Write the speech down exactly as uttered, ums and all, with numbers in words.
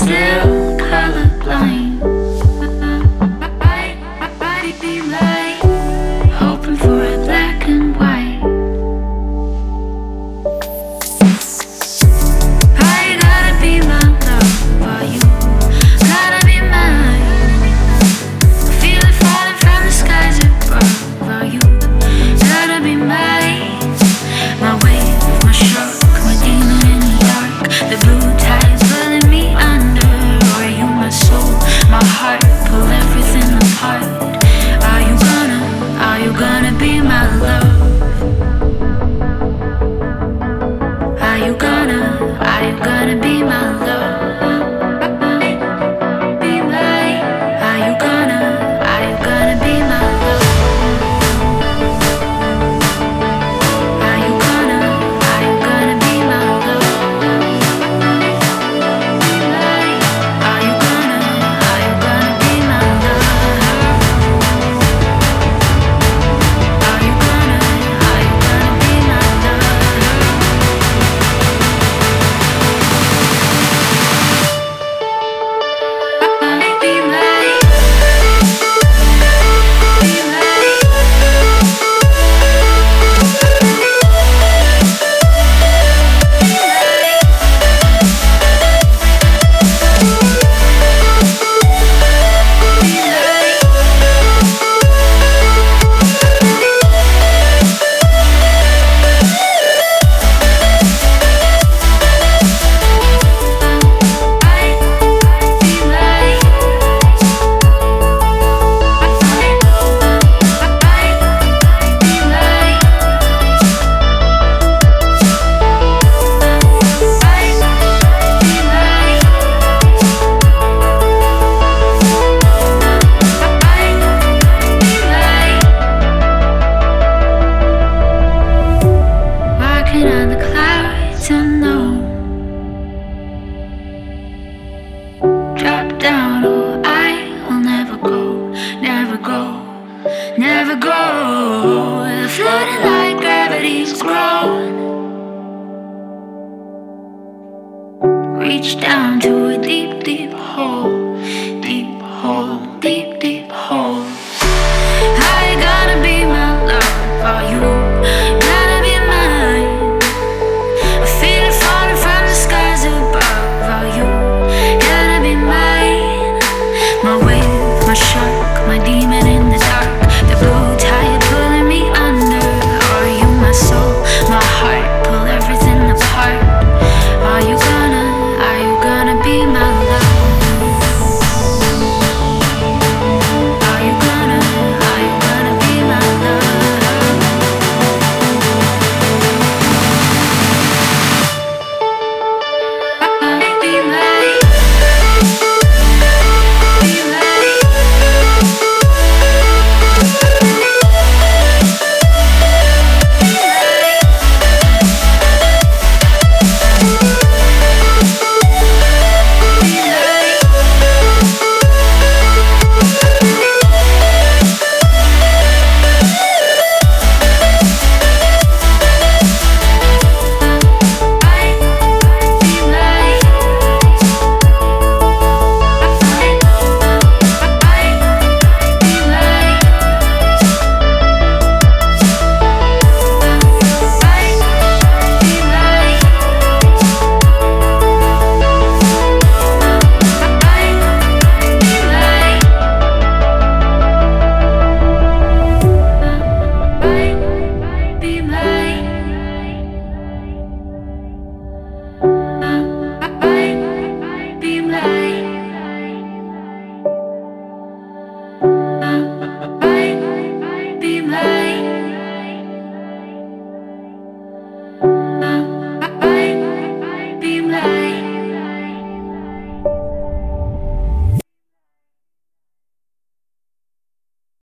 still colorblind. I'd be like hoping for a black and white. I gotta be my love for you. Gotta be mine. I feel it falling from the skies above. Are you? Gotta be mine. My wave, my shark, my demon in the dark. The blue tides pulling me under. Are you my soul, my heart? Pull everything apart. Are you gonna, are you gonna be my love? Are you gonna, are you gonna be my love? Be mine. Are you gonna, are you gonna be my love? Are you gonna, are you gonna be my love? Be mine. Are you gonna, are you gonna be my love? Are you gonna, are you gonna be my love? Be mine. Be walking on the clouds unknown. Drop down, oh, I will never go, never go, never go. Floating like gravity's grown. Reach down to a deep, deep hole, deep hole, deep